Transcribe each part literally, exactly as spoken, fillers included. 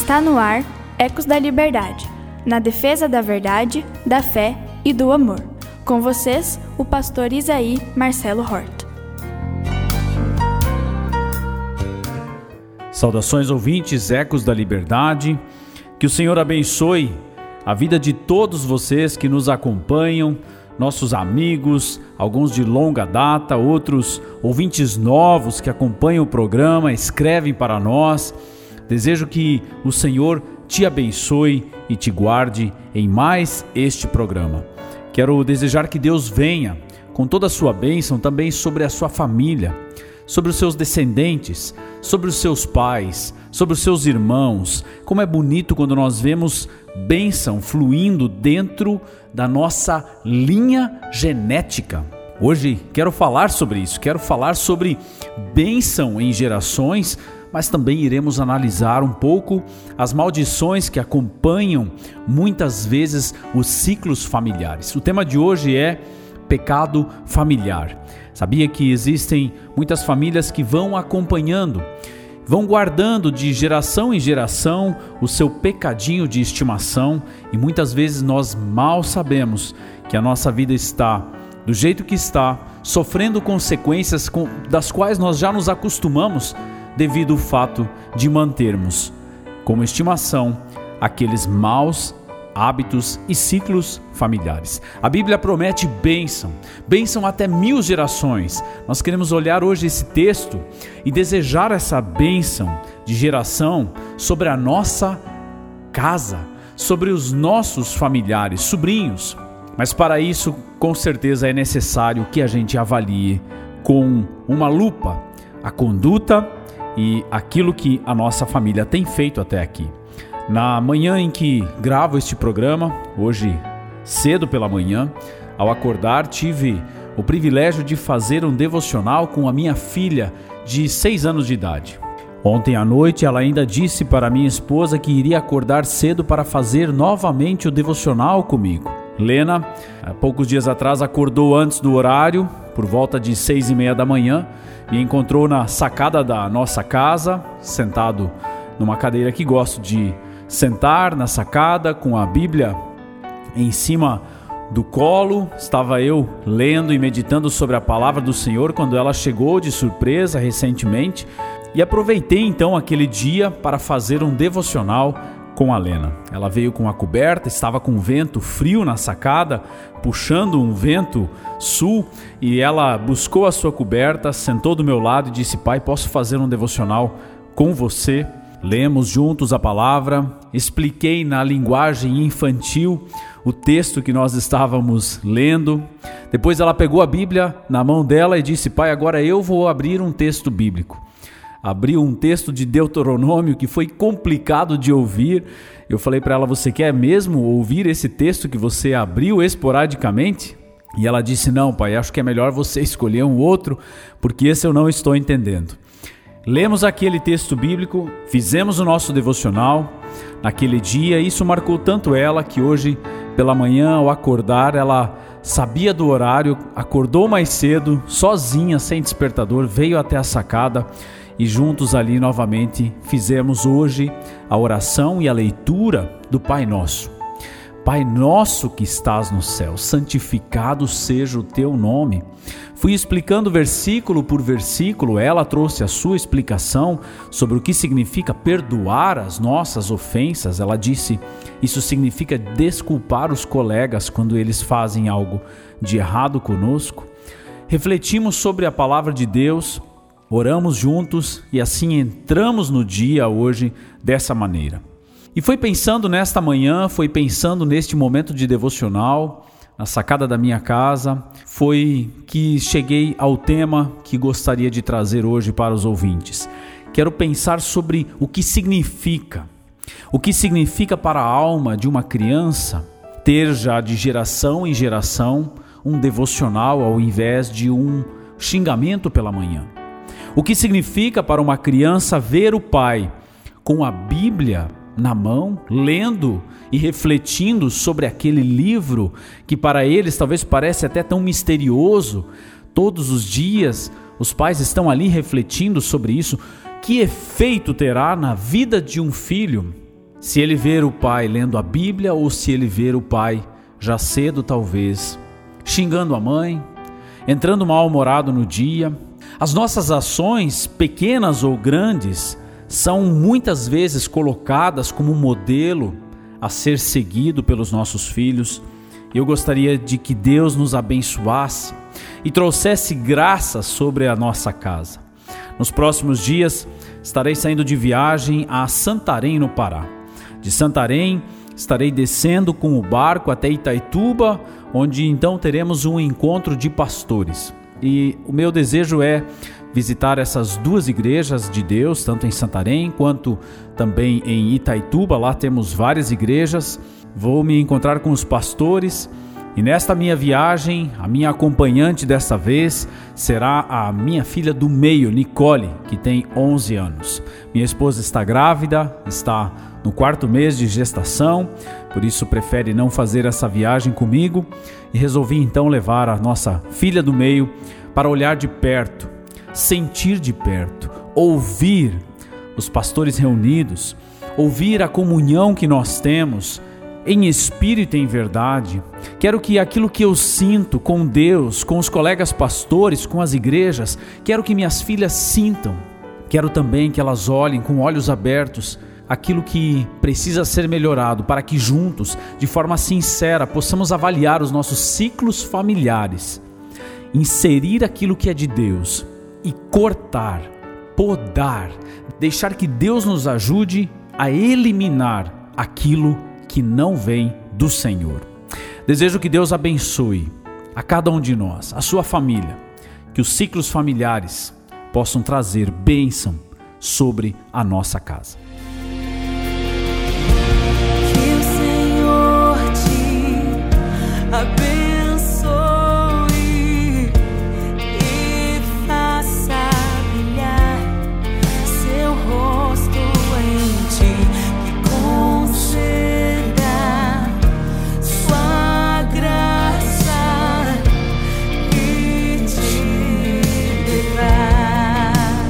Está no ar Ecos da Liberdade, na defesa da verdade, da fé e do amor. Com vocês, o pastor Isaí Marcelo Horta. Saudações ouvintes, Ecos da Liberdade. Que o Senhor abençoe a vida de todos vocês que nos acompanham, nossos amigos, alguns de longa data, outros ouvintes novos que acompanham o programa, escrevem para nós. Desejo que o Senhor te abençoe e te guarde em mais este programa. Quero desejar que Deus venha com toda a sua bênção também sobre a sua família, sobre os seus descendentes, sobre os seus pais, sobre os seus irmãos. Como é bonito quando nós vemos bênção fluindo dentro da nossa linha genética. Hoje quero falar sobre isso, quero falar sobre bênção em gerações, mas também iremos analisar um pouco as maldições que acompanham muitas vezes os ciclos familiares. O tema de hoje é pecado familiar. Sabia que existem muitas famílias que vão acompanhando, vão guardando de geração em geração o seu pecadinho de estimação, e muitas vezes nós mal sabemos que a nossa vida está do jeito que está, sofrendo consequências com, das quais nós já nos acostumamos devido ao fato de mantermos como estimação aqueles maus hábitos e ciclos familiares. A Bíblia promete bênção, bênção até mil gerações. Nós queremos olhar hoje esse texto e desejar essa bênção de geração sobre a nossa casa, sobre os nossos familiares, sobrinhos. Mas para isso, com certeza, é necessário que a gente avalie com uma lupa a conduta e aquilo que a nossa família tem feito até aqui. Na manhã em que gravo este programa, hoje cedo pela manhã, ao acordar tive o privilégio de fazer um devocional com a minha filha de seis anos de idade. Ontem à noite ela ainda disse para minha esposa que iria acordar cedo para fazer novamente o devocional comigo. Lena, há poucos dias atrás, acordou antes do horário, por volta de seis e meia da manhã, me encontrou na sacada da nossa casa, sentado numa cadeira que gosto de sentar na sacada, com a Bíblia em cima do colo. Estava eu lendo e meditando sobre a palavra do Senhor quando ela chegou de surpresa recentemente, e aproveitei então aquele dia para fazer um devocional com a Lena. Ela veio com a coberta, estava com vento frio na sacada, puxando um vento sul, e ela buscou a sua coberta, sentou do meu lado e disse: pai, posso fazer um devocional com você? Lemos juntos a palavra, expliquei na linguagem infantil o texto que nós estávamos lendo. Depois ela pegou a Bíblia na mão dela e disse: pai, agora eu vou abrir um texto bíblico. Abriu um texto de Deuteronômio que foi complicado de ouvir. Eu falei para ela: você quer mesmo ouvir esse texto que você abriu esporadicamente? E ela disse: não, pai, acho que é melhor você escolher um outro, porque esse eu não estou entendendo. Lemos aquele texto bíblico, fizemos o nosso devocional naquele dia. Isso marcou tanto ela que hoje pela manhã, ao acordar, ela sabia do horário, acordou mais cedo, sozinha, sem despertador, veio até a sacada e juntos ali novamente fizemos hoje a oração e a leitura do Pai Nosso. Pai nosso que estás no céu, santificado seja o teu nome. Fui explicando versículo por versículo, ela trouxe a sua explicação sobre o que significa perdoar as nossas ofensas. Ela disse: isso significa desculpar os colegas quando eles fazem algo de errado conosco. Refletimos sobre a palavra de Deus, oramos juntos e assim entramos no dia hoje dessa maneira. E foi pensando nesta manhã, foi pensando neste momento de devocional, na sacada da minha casa, foi que cheguei ao tema que gostaria de trazer hoje para os ouvintes. Quero pensar sobre o que significa, o que significa para a alma de uma criança ter já de geração em geração um devocional ao invés de um xingamento pela manhã. O que significa para uma criança ver o pai com a Bíblia na mão, lendo e refletindo sobre aquele livro que para eles talvez parece até tão misterioso. Todos os dias os pais estão ali refletindo sobre isso. Que efeito terá na vida de um filho Se ele ver o pai lendo a Bíblia ou se ele ver o pai já cedo talvez xingando a mãe, entrando mal-humorado no dia. As nossas ações, pequenas ou grandes, são muitas vezes colocadas como modelo a ser seguido pelos nossos filhos. Eu gostaria de que Deus nos abençoasse e trouxesse graça sobre a nossa casa. Nos próximos dias estarei saindo de viagem a Santarém, no Pará. De Santarém estarei descendo com o barco até Itaituba, onde então teremos um encontro de pastores. E o meu desejo é visitar essas duas igrejas de Deus, tanto em Santarém quanto também em Itaituba. Lá temos várias igrejas. Vou me encontrar com os pastores e nesta minha viagem, a minha acompanhante desta vez será a minha filha do meio, Nicole, que tem onze anos. Minha esposa está grávida, está no quarto mês de gestação, por isso prefere não fazer essa viagem comigo e resolvi então levar a nossa filha do meio para olhar de perto, sentir de perto, ouvir os pastores reunidos, ouvir a comunhão que nós temos em espírito e em verdade. Quero que aquilo que eu sinto com Deus, com os colegas pastores, com as igrejas, quero que minhas filhas sintam. Quero também que elas olhem com olhos abertos aquilo que precisa ser melhorado, para que juntos, de forma sincera, possamos avaliar os nossos ciclos familiares, inserir aquilo que é de Deus e cortar, podar, deixar que Deus nos ajude a eliminar aquilo que não vem do Senhor. Desejo que Deus abençoe a cada um de nós, a sua família, que os ciclos familiares possam trazer bênção sobre a nossa casa. Que o Senhor te abençoe e faça brilhar seu rosto em ti, que conceda sua graça e te dê paz.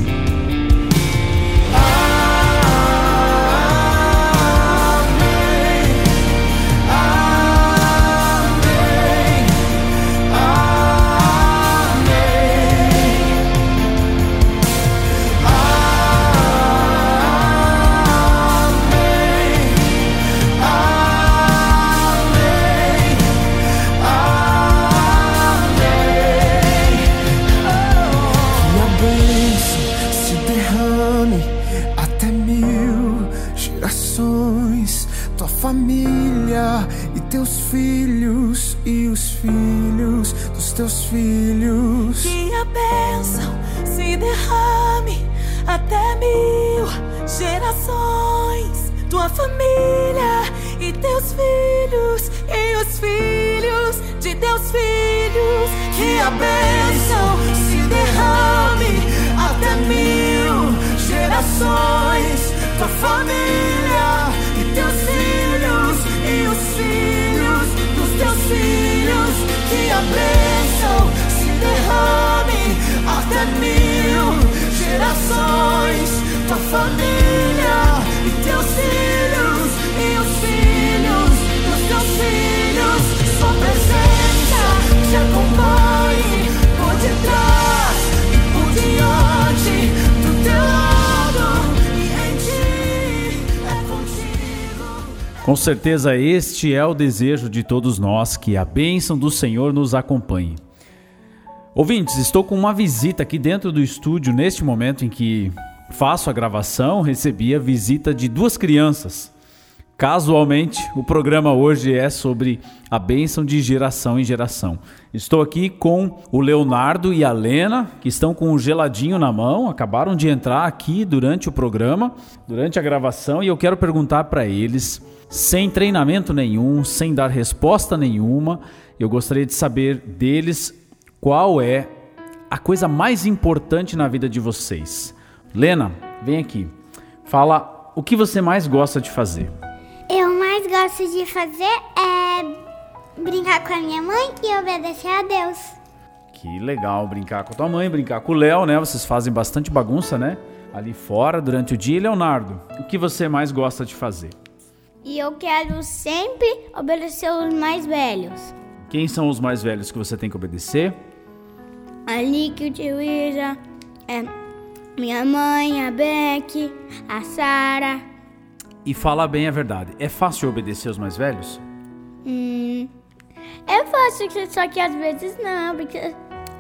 Tua família e teus filhos e os filhos dos teus filhos. Que a bênção se derrame até mil gerações. Tua família e teus filhos e os filhos de teus filhos. Que a bênção se derrame até mil gerações. Tua família e teus filhos e os filhos dos teus filhos. Que a bênção se derrame até mil gerações. Tua família e teus filhos e os filhos dos teus filhos. Sua presença te acompanhe por detrás e por diante do teu lado. Com certeza este é o desejo de todos nós, que a bênção do Senhor nos acompanhe. Ouvintes, estou com uma visita aqui dentro do estúdio. Neste momento em que faço a gravação, recebi a visita de duas crianças. Casualmente, o programa hoje é sobre a bênção de geração em geração. Estou aqui com o Leonardo e a Lena, que estão com um geladinho na mão, acabaram de entrar aqui durante o programa, durante a gravação, e eu quero perguntar para eles, sem treinamento nenhum, sem dar resposta nenhuma, eu gostaria de saber deles qual é a coisa mais importante na vida de vocês. Lena, vem aqui. Fala o que você mais gosta de fazer. Eu mais gosto de fazer é brincar com a minha mãe e obedecer a Deus. Que legal, brincar com a tua mãe, brincar com o Léo, né? Vocês fazem bastante bagunça, né? ali fora durante o dia. E Leonardo, o que você mais gosta de fazer? E eu quero sempre obedecer os mais velhos. Quem são os mais velhos que você tem que obedecer? A Nick, o tio Ija, é, minha mãe, a Beck, a Sara. E fala bem a verdade, é fácil obedecer os mais velhos? Hum, é fácil, só que às vezes não, porque é,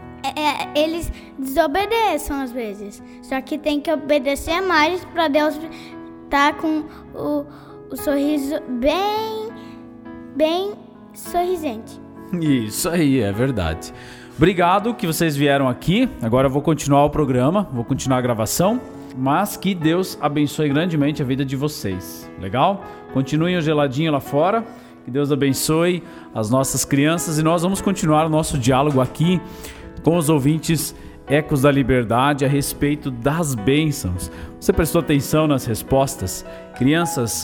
é, eles desobedeçam às vezes. Só que tem que obedecer mais para Deus estar com o, o sorriso bem, bem sorrisente. Isso aí, é verdade. Obrigado que vocês vieram aqui. Agora eu vou continuar o programa, vou continuar a gravação. Mas que Deus abençoe grandemente a vida de vocês. Legal? Continuem o geladinho lá fora. Que Deus abençoe as nossas crianças. E nós vamos continuar o nosso diálogo aqui com os ouvintes Ecos da Liberdade a respeito das bênçãos. Você prestou atenção nas respostas? Crianças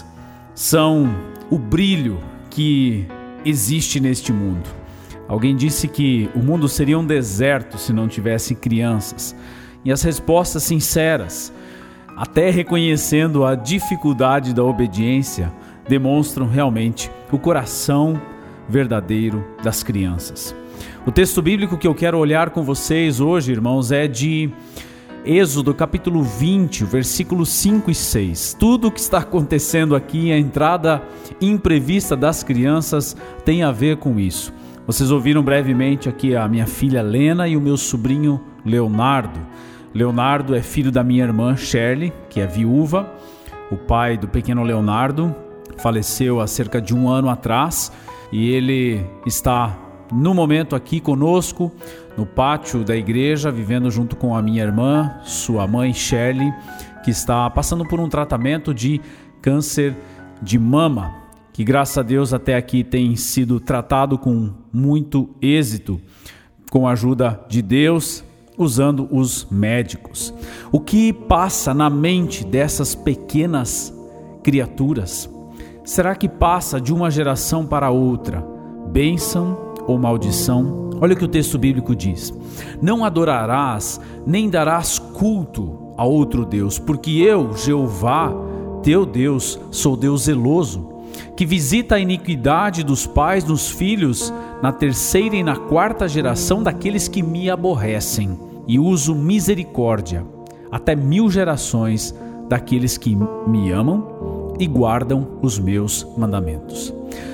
são o brilho que existe neste mundo. Alguém disse que o mundo seria um deserto se não tivesse crianças. E as respostas sinceras, até reconhecendo a dificuldade da obediência, demonstram realmente o coração verdadeiro das crianças. O texto bíblico que eu quero olhar com vocês hoje, irmãos, é de Êxodo capítulo vinte, versículos cinco e seis. Tudo o que está acontecendo aqui, a entrada imprevista das crianças, tem a ver com isso. Vocês ouviram brevemente aqui a minha filha Lena e o meu sobrinho Leonardo. Leonardo é filho da minha irmã Shirley, que é viúva. O pai do pequeno Leonardo faleceu há cerca de um ano atrás e ele está no momento aqui conosco no pátio da igreja, vivendo junto com a minha irmã, sua mãe Shirley, que está passando por um tratamento de câncer de mama, que graças a Deus até aqui tem sido tratado com muito êxito, com a ajuda de Deus, usando os médicos. O que passa na mente dessas pequenas criaturas? Será que passa de uma geração para outra, bênção ou maldição? Olha o que o texto bíblico diz: não adorarás, nem darás culto a outro Deus, porque eu, Jeová, teu Deus, sou Deus zeloso, que visita a iniquidade dos pais nos filhos, na terceira e na quarta geração daqueles que me aborrecem, e uso misericórdia até mil gerações daqueles que me amam e guardam os meus mandamentos.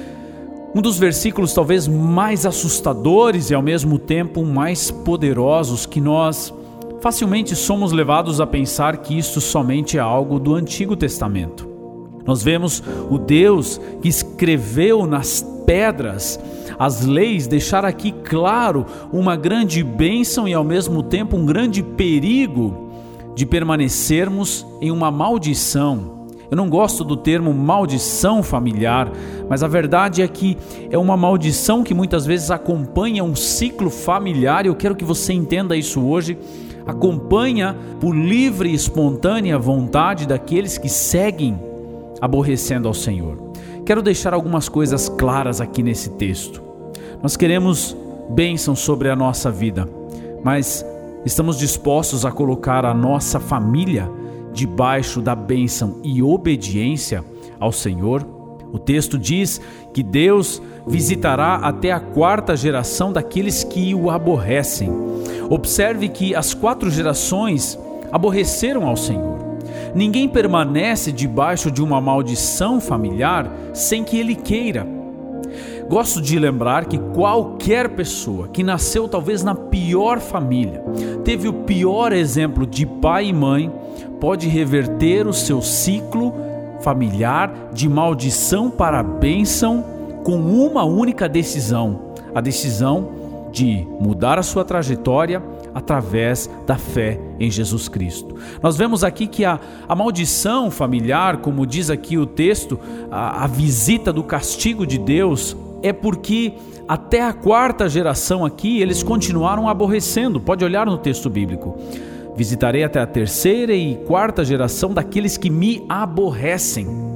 Um dos versículos talvez mais assustadores e ao mesmo tempo mais poderosos, que nós facilmente somos levados a pensar que isto somente é algo do Antigo Testamento. Nós vemos o Deus que escreveu nas pedras as leis, deixar aqui claro uma grande bênção e ao mesmo tempo um grande perigo de permanecermos em uma maldição. Eu não gosto do termo maldição familiar, mas a verdade é que é uma maldição que muitas vezes acompanha um ciclo familiar, e eu quero que você entenda isso hoje. Acompanha por livre e espontânea vontade daqueles que seguem aborrecendo ao Senhor. Quero deixar algumas coisas claras aqui nesse texto. Nós queremos bênção sobre a nossa vida, mas estamos dispostos a colocar a nossa família debaixo da bênção e obediência ao Senhor? O texto diz que Deus visitará até a quarta geração daqueles que o aborrecem. Observe que as quatro gerações aborreceram ao Senhor. Ninguém permanece debaixo de uma maldição familiar sem que ele queira. Gosto de lembrar que qualquer pessoa que nasceu talvez na pior família, teve o pior exemplo de pai e mãe, pode reverter o seu ciclo familiar de maldição para a bênção com uma única decisão, a decisão de mudar a sua trajetória através da fé em Jesus Cristo. Nós vemos aqui que a, a maldição familiar, como diz aqui o texto, a, a visita do castigo de Deus, é porque até a quarta geração aqui eles continuaram aborrecendo. Pode olhar no texto bíblico. Visitarei até a terceira e quarta geração daqueles que me aborrecem.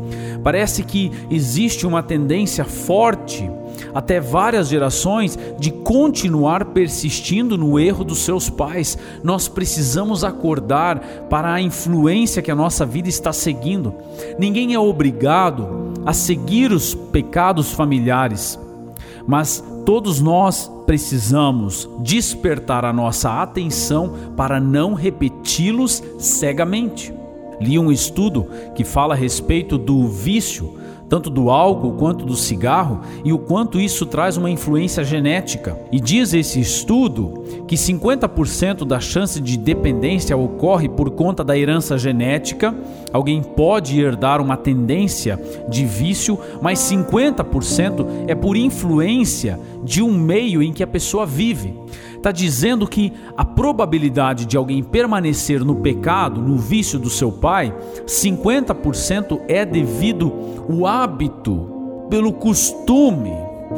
Parece que existe uma tendência forte, até várias gerações, de continuar persistindo no erro dos seus pais. Nós precisamos acordar para a influência que a nossa vida está seguindo. Ninguém é obrigado a seguir os pecados familiares, mas todos nós precisamos despertar a nossa atenção para não repeti-los cegamente. Li um estudo que fala a respeito do vício, tanto do álcool quanto do cigarro, e o quanto isso traz uma influência genética. E diz esse estudo que cinquenta por cento da chance de dependência ocorre por conta da herança genética. Alguém pode herdar uma tendência de vício, mas cinquenta por cento é por influência de um meio em que a pessoa vive. Está dizendo que a probabilidade de alguém permanecer no pecado, no vício do seu pai, cinquenta por cento é devido ao hábito, pelo costume,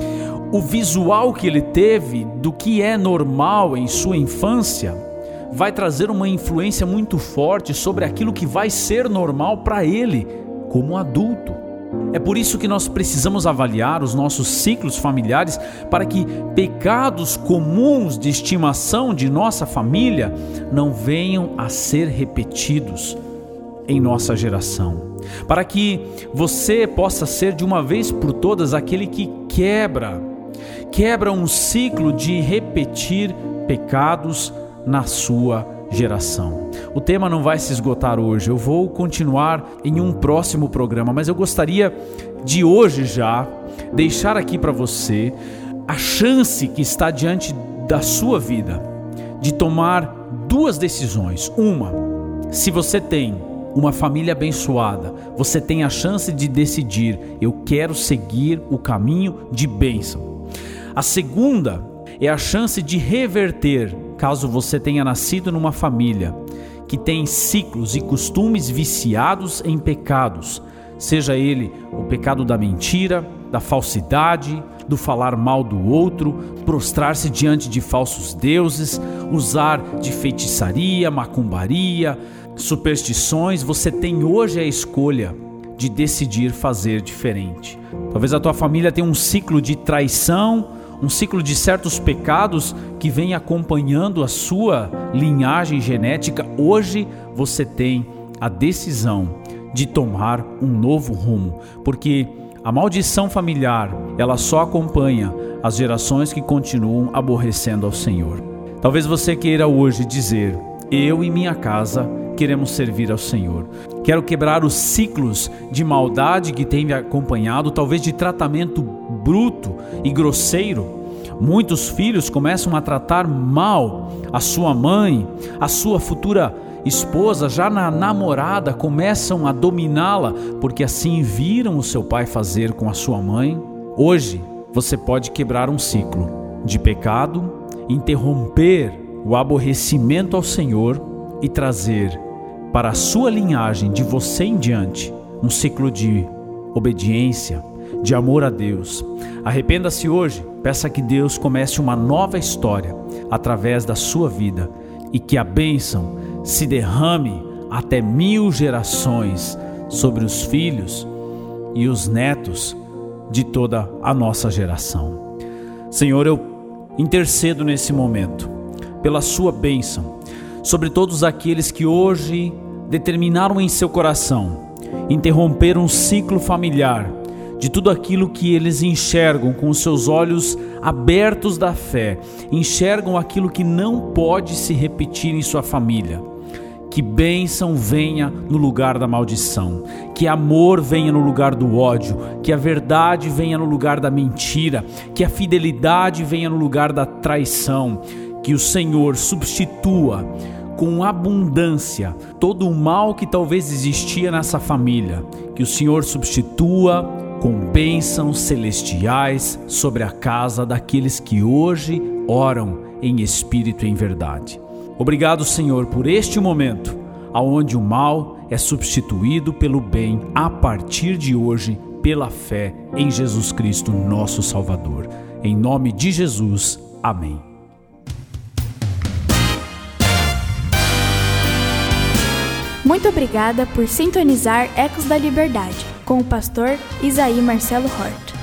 o visual que ele teve do que é normal em sua infância, vai trazer uma influência muito forte sobre aquilo que vai ser normal para ele como adulto. É por isso que nós precisamos avaliar os nossos ciclos familiares para que pecados comuns de estimação de nossa família não venham a ser repetidos em nossa geração. Para que você possa ser de uma vez por todas aquele que quebra, quebra um ciclo de repetir pecados na sua geração. O tema não vai se esgotar hoje, eu vou continuar em um próximo programa, mas eu gostaria de hoje já deixar aqui para você a chance que está diante da sua vida de tomar duas decisões. Uma, se você tem uma família abençoada, você tem a chance de decidir: eu quero seguir o caminho de bênção. A segunda é a chance de reverter, caso você tenha nascido numa família que tem ciclos e costumes viciados em pecados, seja ele o pecado da mentira, da falsidade, do falar mal do outro, prostrar-se diante de falsos deuses, usar de feitiçaria, macumbaria, superstições. Você tem hoje a escolha de decidir fazer diferente. Talvez a tua família tenha um ciclo de traição, um ciclo de certos pecados que vem acompanhando a sua linhagem genética. Hoje você tem a decisão de tomar um novo rumo, porque a maldição familiar, ela só acompanha as gerações que continuam aborrecendo ao Senhor. Talvez você queira hoje dizer: eu e minha casa queremos servir ao Senhor. Quero quebrar os ciclos de maldade que tem me acompanhado, talvez de tratamento bruto e grosseiro. Muitos filhos começam a tratar mal a sua mãe, a sua futura esposa, já na namorada, começam a dominá-la, porque assim viram o seu pai fazer com a sua mãe. Hoje, você pode quebrar um ciclo de pecado, interromper o aborrecimento ao Senhor e trazer para a sua linhagem, de você em diante, um ciclo de obediência, de amor a Deus. Arrependa-se hoje, peça que Deus comece uma nova história através da sua vida e que a bênção se derrame até mil gerações sobre os filhos e os netos de toda a nossa geração. Senhor, eu intercedo nesse momento pela sua bênção sobre todos aqueles que hoje determinaram em seu coração interromper um ciclo familiar de tudo aquilo que eles enxergam com os seus olhos abertos da fé, enxergam aquilo que não pode se repetir em sua família. Que bênção venha no lugar da maldição, que amor venha no lugar do ódio, que a verdade venha no lugar da mentira, que a fidelidade venha no lugar da traição, que o Senhor substitua com abundância todo o mal que talvez existia nessa família, que o Senhor substitua com bênçãos celestiais sobre a casa daqueles que hoje oram em espírito e em verdade. Obrigado, Senhor, por este momento, aonde o mal é substituído pelo bem a partir de hoje, pela fé em Jesus Cristo, nosso Salvador. Em nome de Jesus, amém. Muito obrigada por sintonizar Ecos da Liberdade. com o pastor Isaí Marcelo Hort.